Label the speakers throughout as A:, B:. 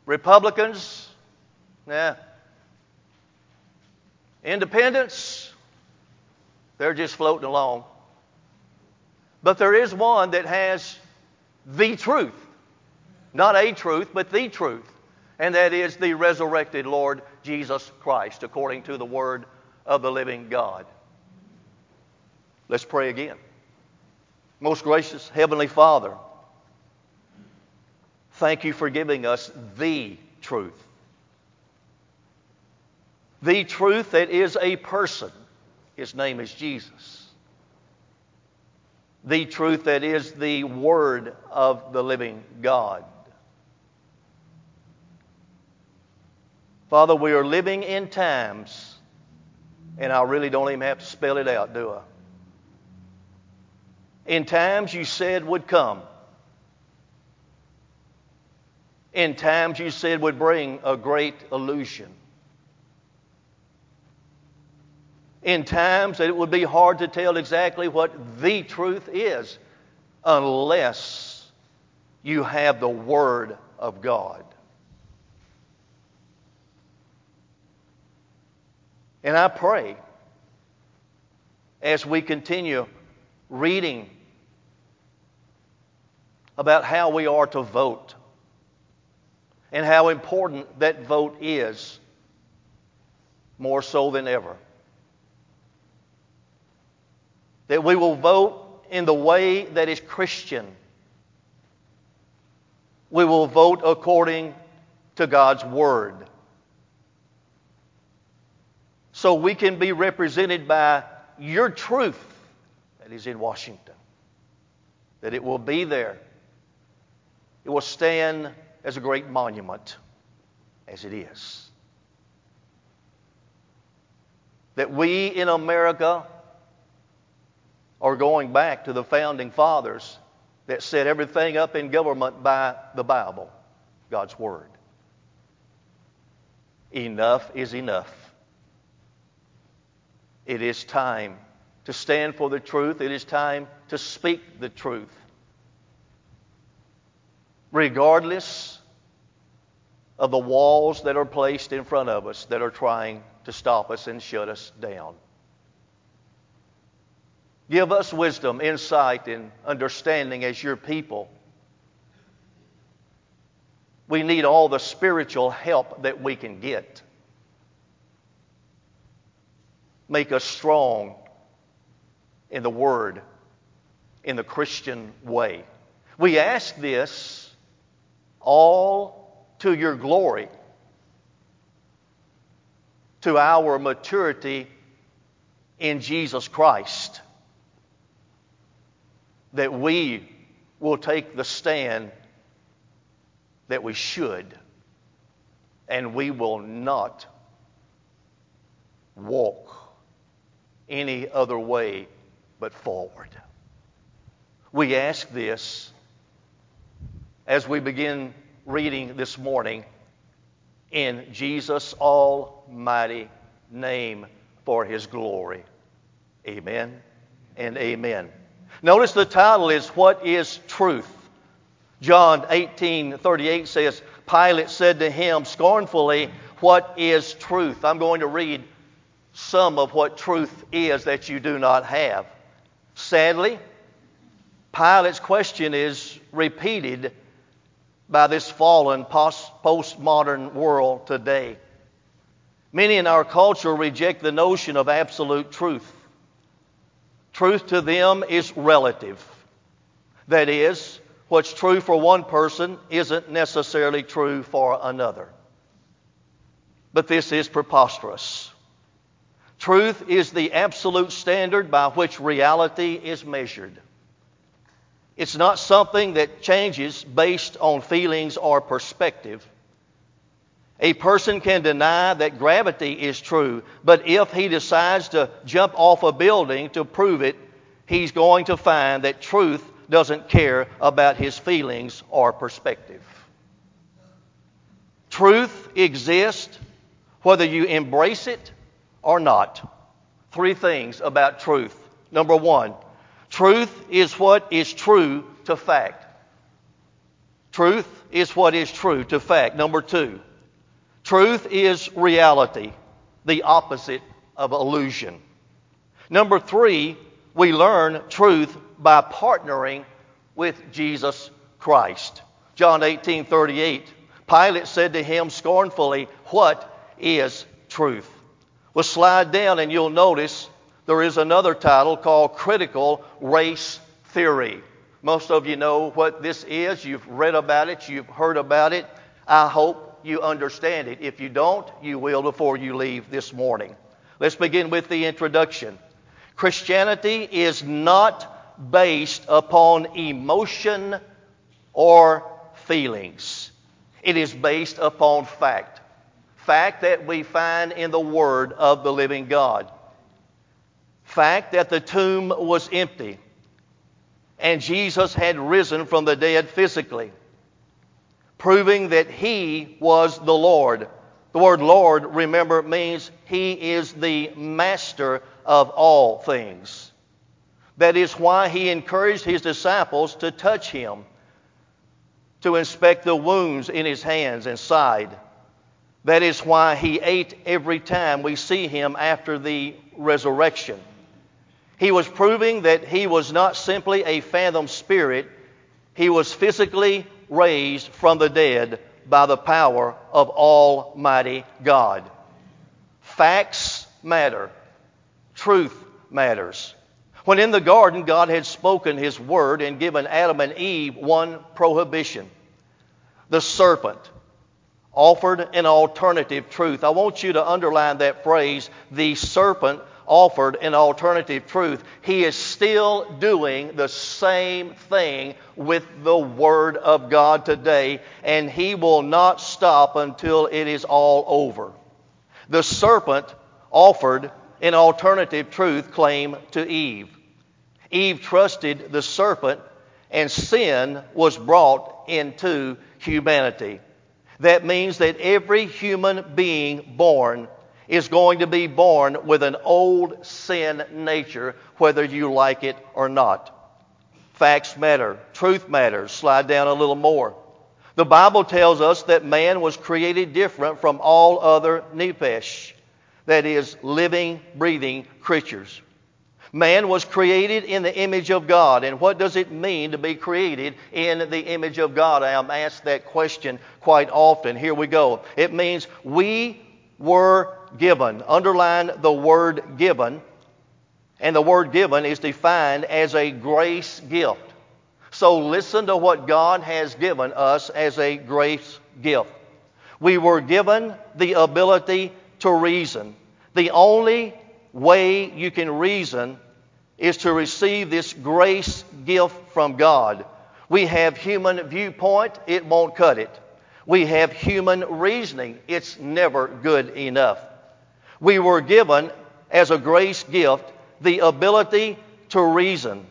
A: Republicans, nah. Independents, they're just floating along. But there is one that has the truth. Not a truth, but the truth. And that is the resurrected Lord Jesus Christ, according to the Word of the living God. Let's pray again. Most gracious Heavenly Father, thank you for giving us the truth. The truth that is a person. His name is Jesus. The truth that is the Word of the living God. Father, we are living in times, and I really don't even have to spell it out, do I? In times you said would come. In times you said would bring a great illusion. In times that it would be hard to tell exactly what the truth is unless you have the Word of God. And I pray as we continue reading about how we are to vote and how important that vote is, more so than ever, that we will vote in the way that is Christian. We will vote according to God's Word, so we can be represented by your truth that is in Washington. That it will be there. It will stand as a great monument, as it is. That we in America are going back to the founding fathers that set everything up in government by the Bible, God's Word. Enough is enough. It is time to stand for the truth. It is time to speak the truth. Regardless of the walls that are placed in front of us that are trying to stop us and shut us down. Give us wisdom, insight, and understanding as your people. We need all the spiritual help that we can get. Make us strong in the Word, in the Christian way. We ask this all to your glory, to our maturity in Jesus Christ, that we will take the stand that we should, and we will not walk any other way but forward. We ask this as we begin reading this morning in Jesus' almighty name for His glory. Amen and amen. Notice the title is, What is Truth? John 18:38 says, Pilate said to him scornfully, What is truth? I'm going to read some of what truth is that you do not have. Sadly, Pilate's question is repeated by this fallen postmodern world today. Many in our culture reject the notion of absolute truth. Truth to them is relative. That is, what's true for one person isn't necessarily true for another. But this is preposterous. Truth is the absolute standard by which reality is measured. It's not something that changes based on feelings or perspective. A person can deny that gravity is true, but if he decides to jump off a building to prove it, he's going to find that truth doesn't care about his feelings or perspective. Truth exists whether you embrace it or not. 3 things about truth. Number 1, truth is what is true to fact. Truth is what is true, to fact. Number 2, truth is reality, the opposite of illusion. Number 3, we learn truth by partnering with Jesus Christ. John 18:38, Pilate said to him scornfully, "What is truth?" Well, slide down and you'll notice there is another title called Critical Race Theory. Most of you know what this is. You've read about it. You've heard about it. I hope you understand it. If you don't, you will before you leave this morning. Let's begin with the introduction. Christianity is not based upon emotion or feelings. It is based upon fact. Fact that we find in the Word of the living God. Fact that the tomb was empty and Jesus had risen from the dead physically, proving that He was the Lord. The word Lord, remember, means He is the master of all things. That is why He encouraged His disciples to touch Him, to inspect the wounds in His hands and side. That is why He ate every time we see Him after the resurrection. He was proving that He was not simply a phantom spirit. He was physically raised from the dead by the power of Almighty God. Facts matter. Truth matters. When in the garden, God had spoken His word and given Adam and Eve one prohibition. The serpent offered an alternative truth. I want you to underline that phrase, the serpent offered an alternative truth. He is still doing the same thing with the Word of God today, and He will not stop until it is all over. The serpent offered an alternative truth claim to Eve. Eve trusted the serpent, and sin was brought into humanity. That means that every human being born is going to be born with an old sin nature, whether you like it or not. Facts matter. Truth matters. Slide down a little more. The Bible tells us that man was created different from all other nephesh, that is, living, breathing creatures. Man was created in the image of God. And what does it mean to be created in the image of God? I am asked that question quite often. Here we go. It means we were given. Underline the word given. And the word given is defined as a grace gift. So listen to what God has given us as a grace gift. We were given the ability to reason. The only way you can reason is to receive this grace gift from God. We have human viewpoint, it won't cut it. We have human reasoning, it's never good enough. We were given as a grace gift the ability to reason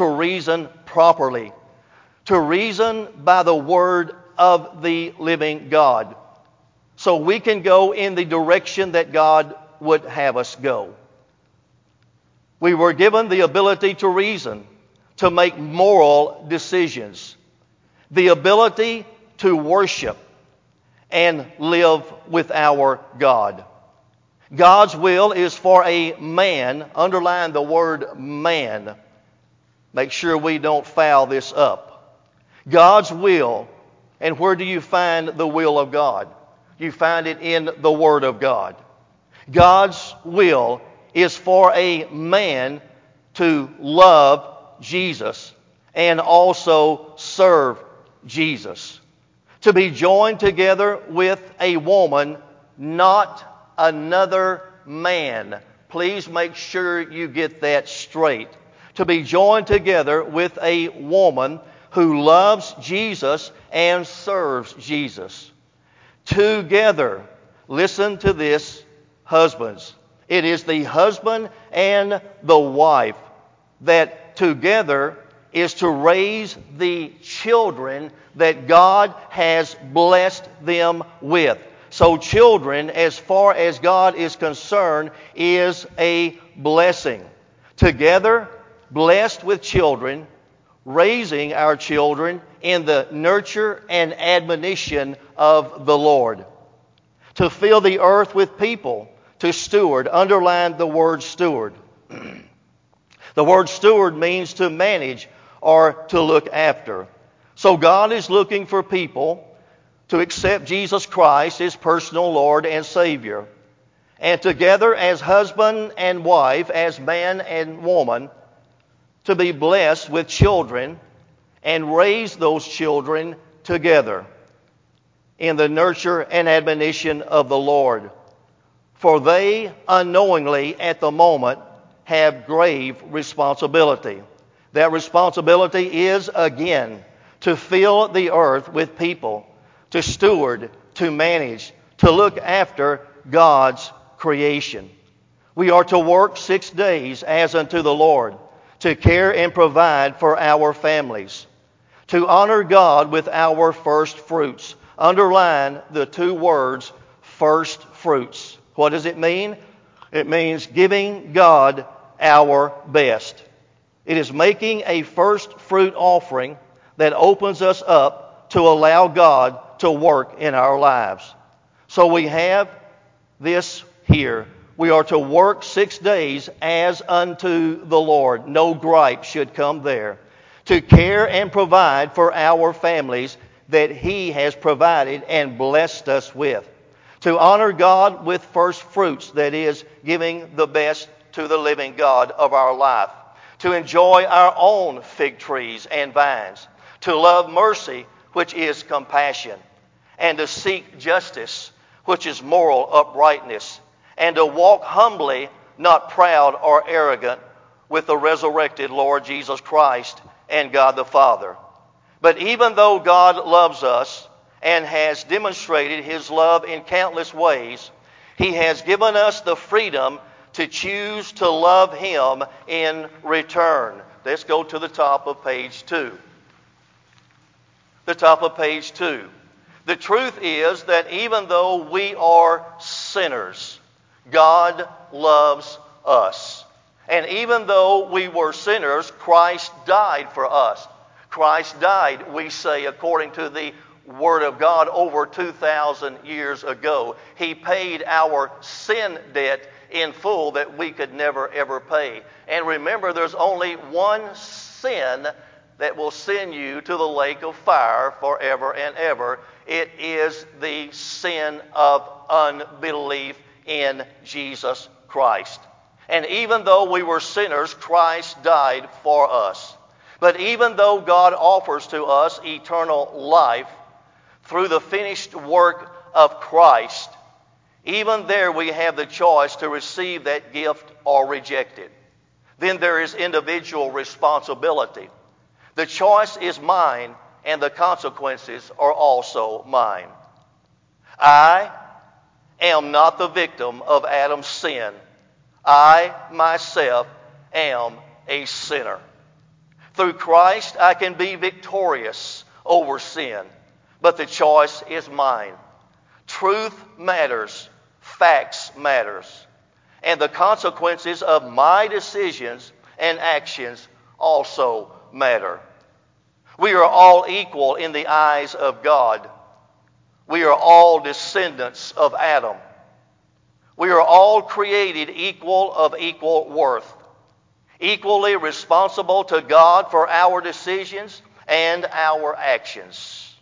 A: properly, to reason by the Word of the living God. So we can go in the direction that God would have us go. We were given the ability to reason, to make moral decisions, the ability to worship and live with our God. God's will is for a man, underline the word man. Make sure we don't foul this up. God's will, and where do you find the will of God? You find it in the Word of God. God's will is for a man to love Jesus and also serve Jesus. To be joined together with a woman, not another man. Please make sure you get that straight. To be joined together with a woman who loves Jesus and serves Jesus. Together, listen to this, husbands. It is the husband and the wife that together is to raise the children that God has blessed them with. So children, as far as God is concerned, is a blessing. Together, blessed with children, raising our children in the nurture and admonition of the Lord. To fill the earth with people, to steward. Underline the word steward. The word steward means to manage or to look after. So God is looking for people to accept Jesus Christ as personal Lord and Savior. And together as husband and wife, as man and woman, to be blessed with children and raise those children together in the nurture and admonition of the Lord. For they unknowingly at the moment have grave responsibility. That responsibility is, again, to fill the earth with people, to steward, to manage, to look after God's creation. We are to work 6 days as unto the Lord, to care and provide for our families, to honor God with our first fruits. Underline the 2 words, first fruits. What does it mean? It means giving God our best. It is making a first fruit offering that opens us up to allow God to work in our lives. So we have this here. We are to work 6 days as unto the Lord. No gripe should come there. To care and provide for our families that He has provided and blessed us with. To honor God with first fruits, that is, giving the best to the living God of our life. To enjoy our own fig trees and vines. To love mercy, which is compassion. And to seek justice, which is moral uprightness. And to walk humbly, not proud or arrogant, with the resurrected Lord Jesus Christ and God the Father. But even though God loves us and has demonstrated His love in countless ways, He has given us the freedom to choose to love Him in return. Let's go to the top of page 2. The top of page 2. The truth is that even though we are sinners, God loves us. And even though we were sinners, Christ died for us. Christ died, we say, according to the Word of God, over 2,000 years ago. He paid our sin debt in full that we could never ever pay. And remember, there's only one sin that will send you to the lake of fire forever and ever. It is the sin of unbelief in Jesus Christ. And even though we were sinners, Christ died for us. But even though God offers to us eternal life through the finished work of Christ, even there we have the choice to receive that gift or reject it. Then there is individual responsibility. The choice is mine, and the consequences are also mine. I am not the victim of Adam's sin. I myself am a sinner. Through Christ, I can be victorious over sin, but the choice is mine. Truth matters. Facts matters. And the consequences of my decisions and actions also matter. We are all equal in the eyes of God. We are all descendants of Adam. We are all created equal of equal worth, equally responsible to God for our decisions and our actions.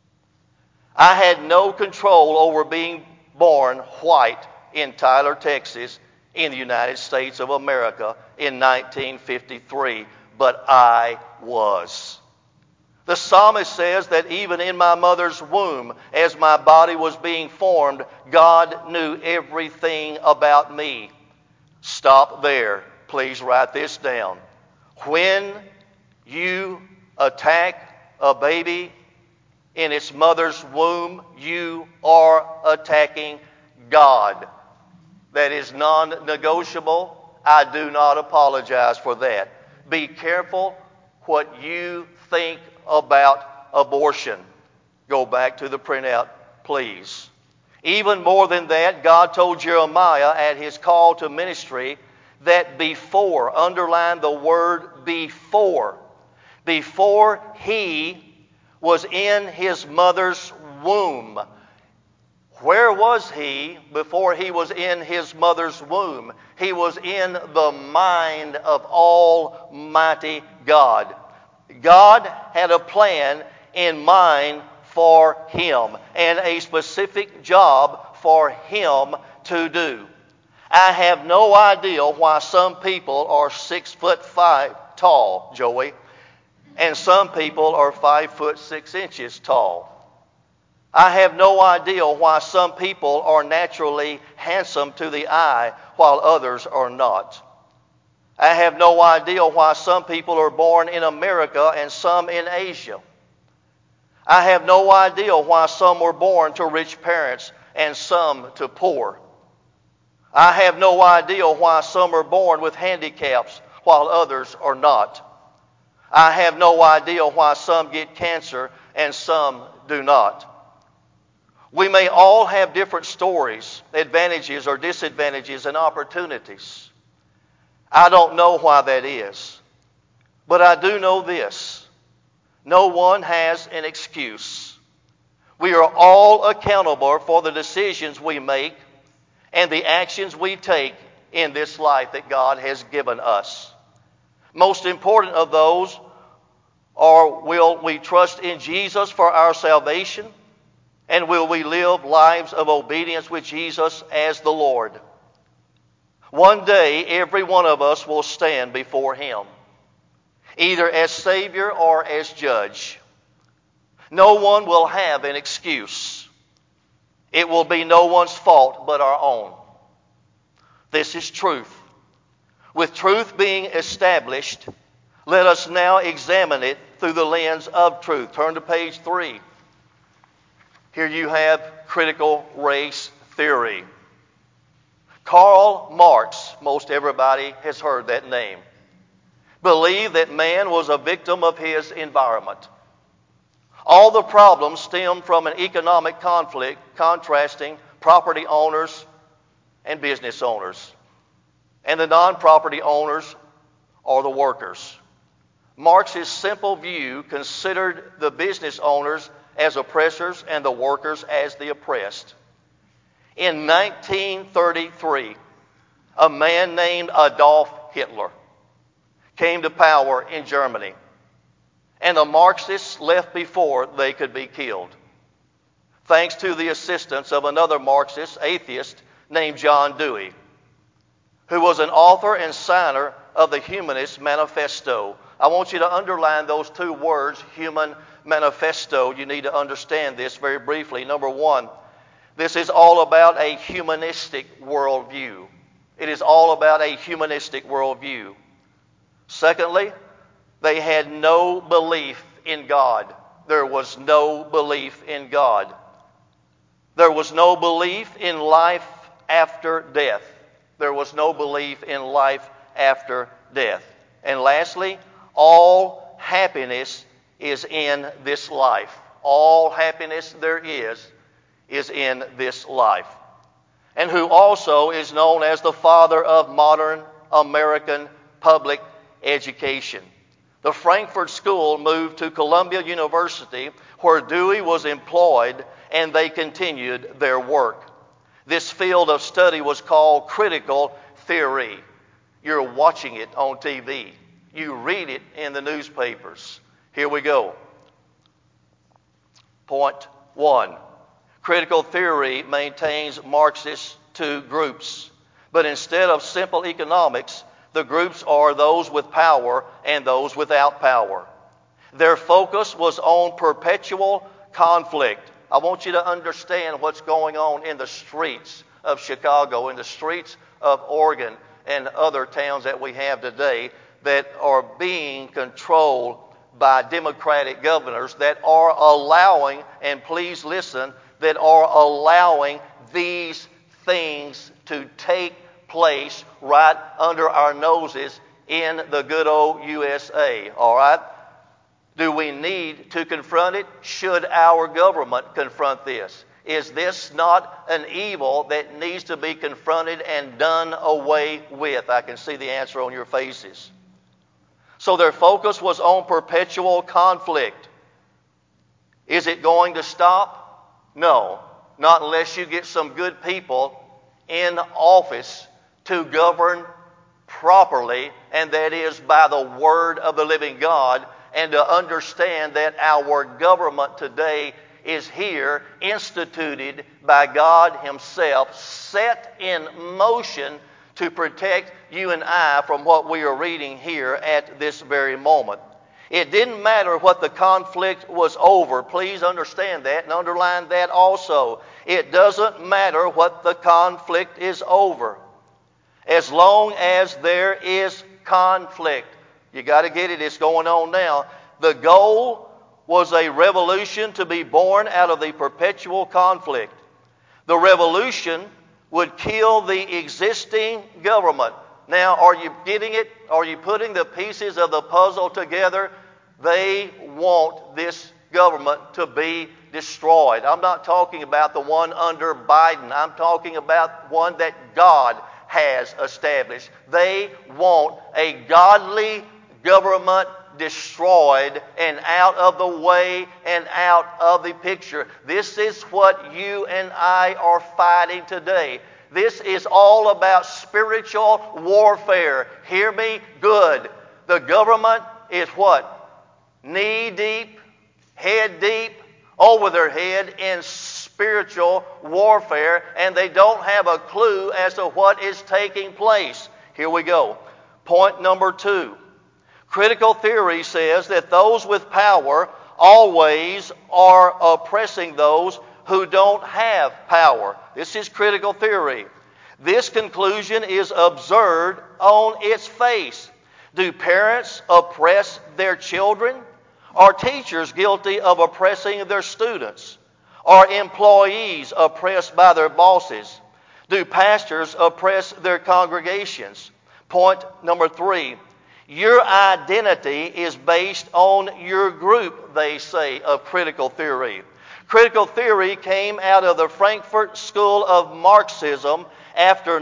A: I had no control over being born white in Tyler, Texas, in the United States of America in 1953, but I was. The psalmist says that even in my mother's womb, as my body was being formed, God knew everything about me. Stop there. Please write this down. When you attack a baby in its mother's womb, you are attacking God. That is non-negotiable. I do not apologize for that. Be careful what you think about abortion. Go back to the printout, please. Even more than that, God told Jeremiah at his call to ministry that before, underline the word before before he was in his mother's womb. Where was he before he was in his mother's womb? He was in the mind of Almighty God. God had a plan in mind for him and a specific job for him to do. I have no idea why some people are 6'5" tall, Joey, and some people are 5'6" tall. I have no idea why some people are naturally handsome to the eye while others are not. I have no idea why some people are born in America and some in Asia. I have no idea why some were born to rich parents and some to poor. I have no idea why some are born with handicaps while others are not. I have no idea why some get cancer and some do not. We may all have different stories, advantages or disadvantages, and opportunities. I don't know why that is. But I do know this. No one has an excuse. We are all accountable for the decisions we make and the actions we take in this life that God has given us. Most important of those are, will we trust in Jesus for our salvation? And will we live lives of obedience with Jesus as the Lord? One day, every one of us will stand before Him, either as Savior or as Judge. No one will have an excuse. It will be no one's fault but our own. This is truth. With truth being established, let us now examine it through the lens of truth. Turn to page 3. Here you have critical race theory. Karl Marx, most everybody has heard that name, believed that man was a victim of his environment. All the problems stem from an economic conflict contrasting property owners and business owners. And the non-property owners are the workers. Marx's simple view considered the business owners as oppressors and the workers as the oppressed. In 1933, a man named Adolf Hitler came to power in Germany, and the Marxists left before they could be killed, thanks to the assistance of another Marxist atheist named John Dewey, who was an author and signer of the Humanist Manifesto. I want you to underline those two words, human manifesto. You need to understand this very briefly. Number one, this is all about a humanistic worldview. It is all about a humanistic worldview. Secondly, they had no belief in God. There was no belief in God. There was no belief in life after death. There was no belief in life after death. And lastly, all happiness is in this life. All happiness there is in this life. And who also is known as the father of modern American public education. The Frankfurt School moved to Columbia University, where Dewey was employed, and they continued their work. This field of study was called critical theory. You're watching it on TV. You read it in the newspapers. Here we go. Point 1. Critical theory maintains Marxist two groups. But instead of simple economics, the groups are those with power and those without power. Their focus was on perpetual conflict. I want you to understand what's going on in the streets of Chicago, in the streets of Oregon, and other towns that we have today that are being controlled by Democratic governors that are allowing, and please listen, that are allowing these things to take place right under our noses in the good old USA, all right? Do we need to confront it? Should our government confront this? Is this not an evil that needs to be confronted and done away with? I can see the answer on your faces. So their focus was on perpetual conflict. Is it going to stop? No, not unless you get some good people in office to govern properly, and that is by the Word of the living God, and to understand that our government today is here, instituted by God Himself, set in motion to protect you and I from what we are reading here at this very moment. It didn't matter what the conflict was over. Please understand that and underline that also. It doesn't matter what the conflict is over. As long as there is conflict. You got to get it. It's going on now. The goal was a revolution to be born out of the perpetual conflict. The revolution would kill the existing government. Now, are you getting it? Are you putting the pieces of the puzzle together? They want this government to be destroyed. I'm not talking about the one under Biden. I'm talking about one that God has established. They want a godly government destroyed and out of the way and out of the picture. This is what you and I are fighting today. This is all about spiritual warfare. Hear me good. The government is what? Knee deep, head deep, over their head in spiritual warfare, and they don't have a clue as to what is taking place. Here we go. Point number 2. Critical theory says that those with power always are oppressing those who don't have power. This is critical theory. This conclusion is absurd on its face. Do parents oppress their children? Are teachers guilty of oppressing their students? Are employees oppressed by their bosses? Do pastors oppress their congregations? Point number 3. Your identity is based on your group, they say, of critical theory. Critical theory came out of the Frankfurt School of Marxism after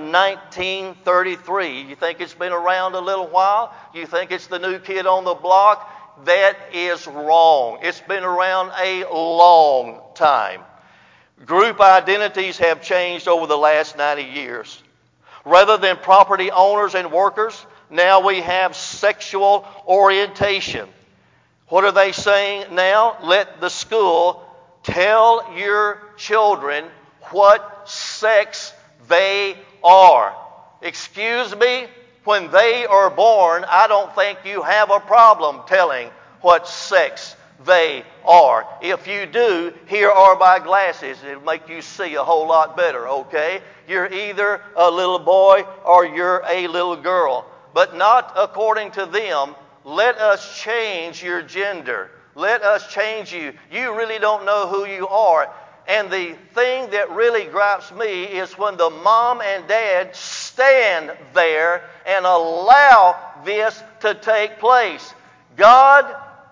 A: 1933. You think it's been around a little while? You think it's the new kid on the block? That is wrong. It's been around a long time. Group identities have changed over the last 90 years. Rather than property owners and workers, now we have sexual orientation. What are they saying now? Let the school tell your children what sex they are. Excuse me? When they are born, I don't think you have a problem telling what sex they are. If you do, here are my glasses. It'll make you see a whole lot better, okay? You're either a little boy or you're a little girl. But not according to them. Let us change your gender. Let us change you. You really don't know who you are. And the thing that really gripes me is when the mom and dad stand there and allow this to take place. God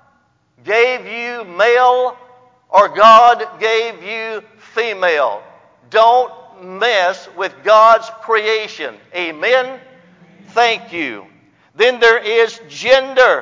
A: gave you male or God gave you female. Don't mess with God's creation. Amen? Thank you. Then there is gender.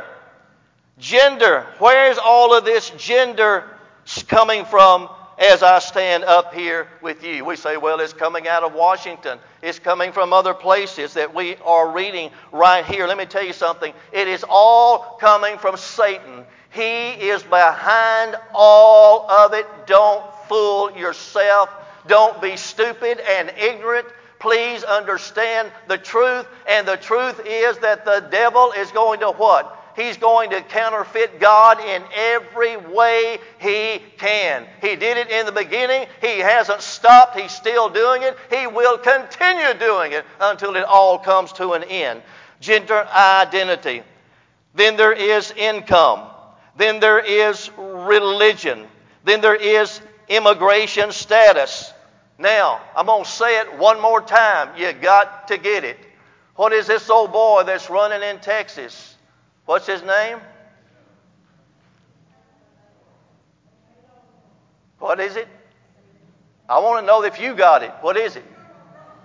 A: Gender. Where's all of this gender coming from as I stand up here with you? We say, well, it's coming out of Washington. It's coming from other places that we are reading right here. Let me tell you something. It is all coming from Satan. He is behind all of it. Don't fool yourself. Don't be stupid and ignorant. Please understand the truth. And the truth is that the devil is going to what? He's going to counterfeit God in every way he can. He did it in the beginning. He hasn't stopped. He's still doing it. He will continue doing it until it all comes to an end. Gender identity. Then there is income. Then there is religion. Then there is immigration status. Now, I'm going to say it one more time. You got to get it. What is this old boy that's running in Texas? What's his name? What is it? I want to know if you got it. What is it?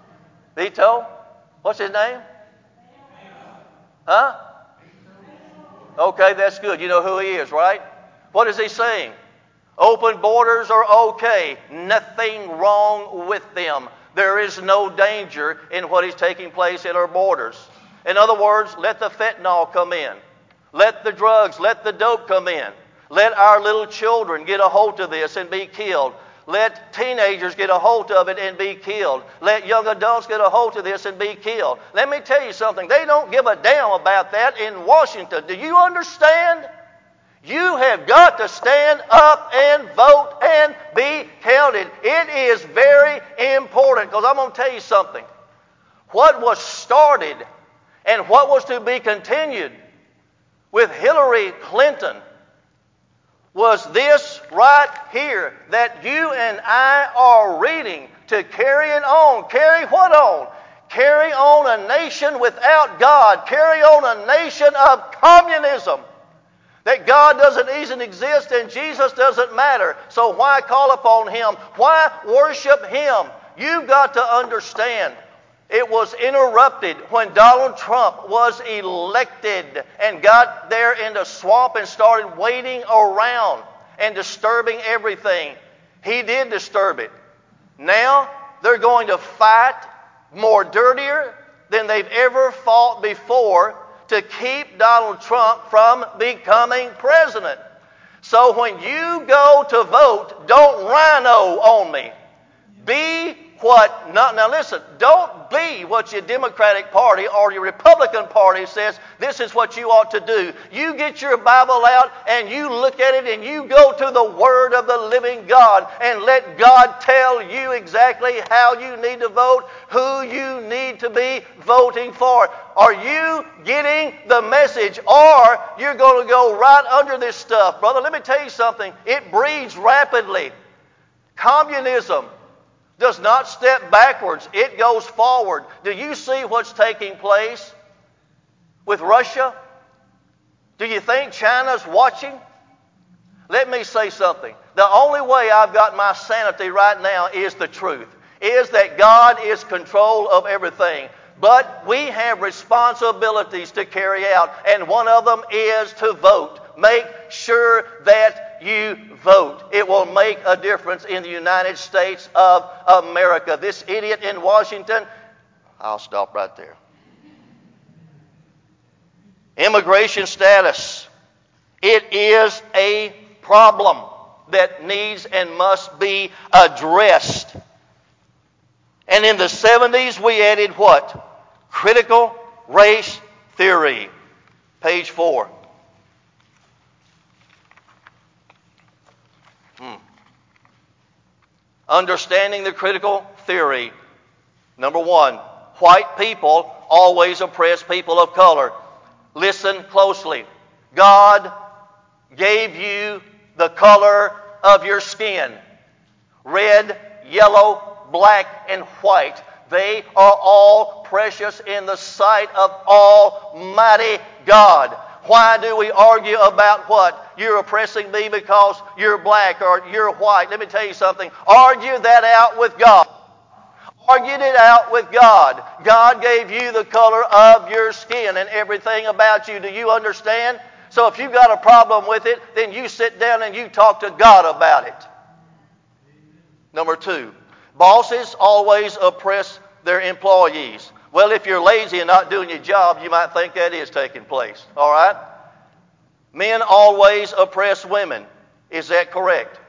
A: Vito? What's his name? Huh? Okay, that's good. You know who he is, right? What is he saying? Open borders are okay. Nothing wrong with them. There is no danger in what is taking place at our borders. In other words, let the fentanyl come in. Let the drugs, let the dope come in. Let our little children get a hold of this and be killed. Let teenagers get a hold of it and be killed. Let young adults get a hold of this and be killed. Let me tell you something. They don't give a damn about that in Washington. Do you understand? You have got to stand up and vote and be counted. It is very important, because I'm going to tell you something. What was started and what was to be continued with Hillary Clinton was this right here, that you and I are reading to carry it on. Carry what on? Carry on a nation without God. Carry on a nation of communism. That God doesn't even exist and Jesus doesn't matter. So why call upon Him? Why worship Him? You've got to understand, it was interrupted when Donald Trump was elected and got there in the swamp and started waiting around and disturbing everything. He did disturb it. Now they're going to fight more dirtier than they've ever fought before to keep Donald Trump from becoming president. So when you go to vote, don't rhino on me. Be what, now listen, don't be what your Democratic Party or your Republican Party says this is what you ought to do. You get your Bible out and you look at it and you go to the Word of the living God and let God tell you exactly how you need to vote, who you need to be voting for. Are you getting the message, or you're going to go right under this stuff? Brother, let me tell you something. It breeds rapidly. Communism does not step backwards. It goes forward. Do you see what's taking place with Russia? Do you think China's watching? Let me say something. The only way I've got my sanity right now is the truth. Is that God is control of everything. But we have responsibilities to carry out, and one of them is to vote. Make sure that you vote. It will make a difference in the United States of America. This idiot in Washington, I'll stop right there. Immigration status. It is a problem that needs and must be addressed. And in the 70s, we added what? Critical race theory. Page 4. Understanding the critical theory. Number 1, white people always oppress people of color. Listen closely. God gave you the color of your skin. Red, yellow, black, and white. They are all precious in the sight of Almighty God. Why do we argue about what? You're oppressing me because you're black or you're white. Let me tell you something. Argue that out with God. Argue it out with God. God gave you the color of your skin and everything about you. Do you understand? So if you've got a problem with it, then you sit down and you talk to God about it. Number 2, bosses always oppress their employees. Well, if you're lazy and not doing your job, you might think that is taking place. All right? Men always oppress women. Is that correct?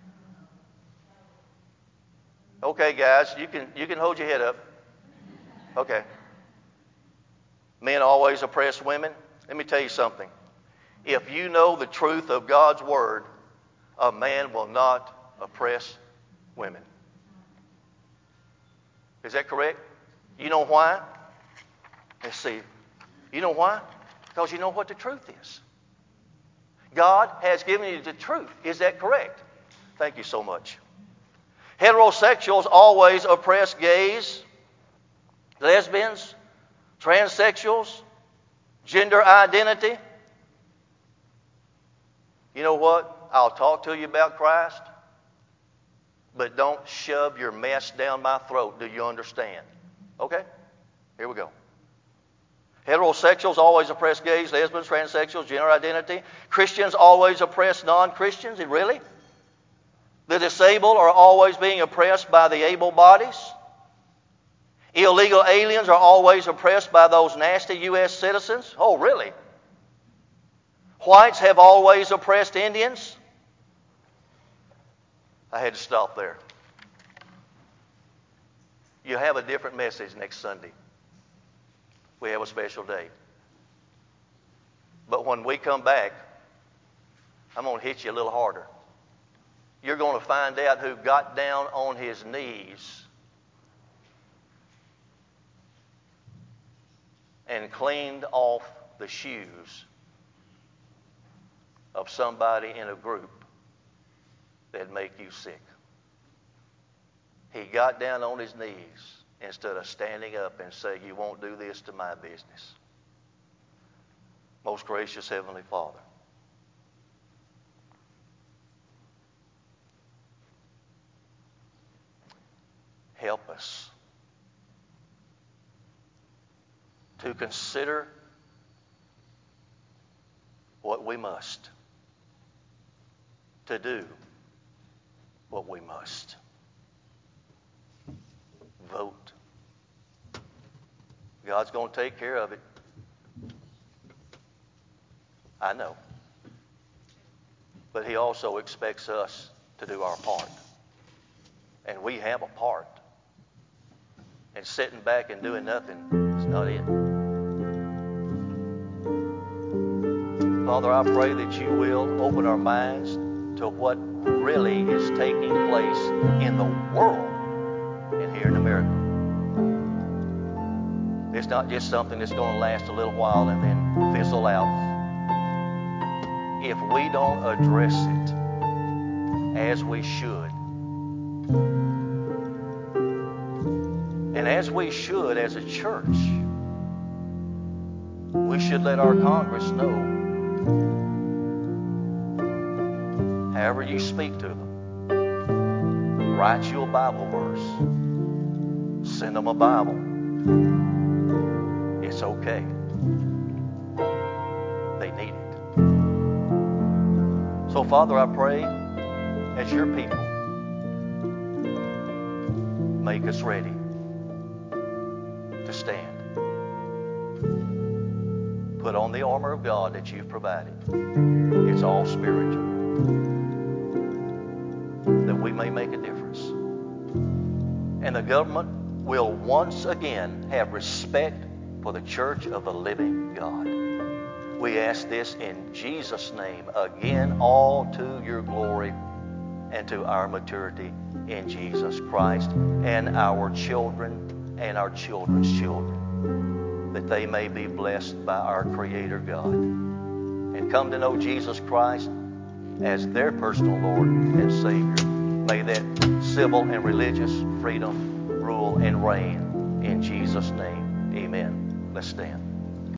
A: Okay, guys, you can hold your head up. Okay. Men always oppress women. Let me tell you something. If you know the truth of God's Word, a man will not oppress women. Is that correct? You know why? Let's see. You know why? Because you know what the truth is. God has given you the truth. Is that correct? Thank you so much. Heterosexuals always oppress gays, lesbians, transsexuals, gender identity. You know what? I'll talk to you about Christ, but don't shove your mess down my throat. Do you understand? Okay? Here we go. Heterosexuals always oppress gays, lesbians, transsexuals, gender identity. Christians always oppress non-Christians. Really? The disabled are always being oppressed by the able bodies. Illegal aliens are always oppressed by those nasty U.S. citizens. Oh, really? Whites have always oppressed Indians. I had to stop there. You have a different message next Sunday. We have a special day. But when we come back, I'm going to hit you a little harder. You're going to find out who got down on his knees and cleaned off the shoes of somebody in a group that'd make you sick. He got down on his knees instead of standing up and saying, "You won't do this to my business." Most gracious Heavenly Father, help us to consider what we must, to do what we must. Vote. God's going to take care of it. I know. But He also expects us to do our part. And we have a part. And sitting back and doing nothing is not it. Father, I pray that you will open our minds to what really is taking place in the world and here in America. It's not just something that's going to last a little while and then fizzle out. If we don't address it as we should, and as we should as a church, we should let our Congress know, however you speak to them, write you a Bible verse, send them a Bible. It's okay. They need it. So, Father, I pray as your people, make us ready to stand. Put on the armor of God that you've provided. It's all spiritual. That we may make a difference. And the government will once again have respect for the church of the living God. We ask this in Jesus' name, again, all to your glory and to our maturity in Jesus Christ, and our children and our children's children, that they may be blessed by our Creator God and come to know Jesus Christ as their personal Lord and Savior. May that civil and religious freedom rule and reign in Jesus' name. Amen. Let's stand.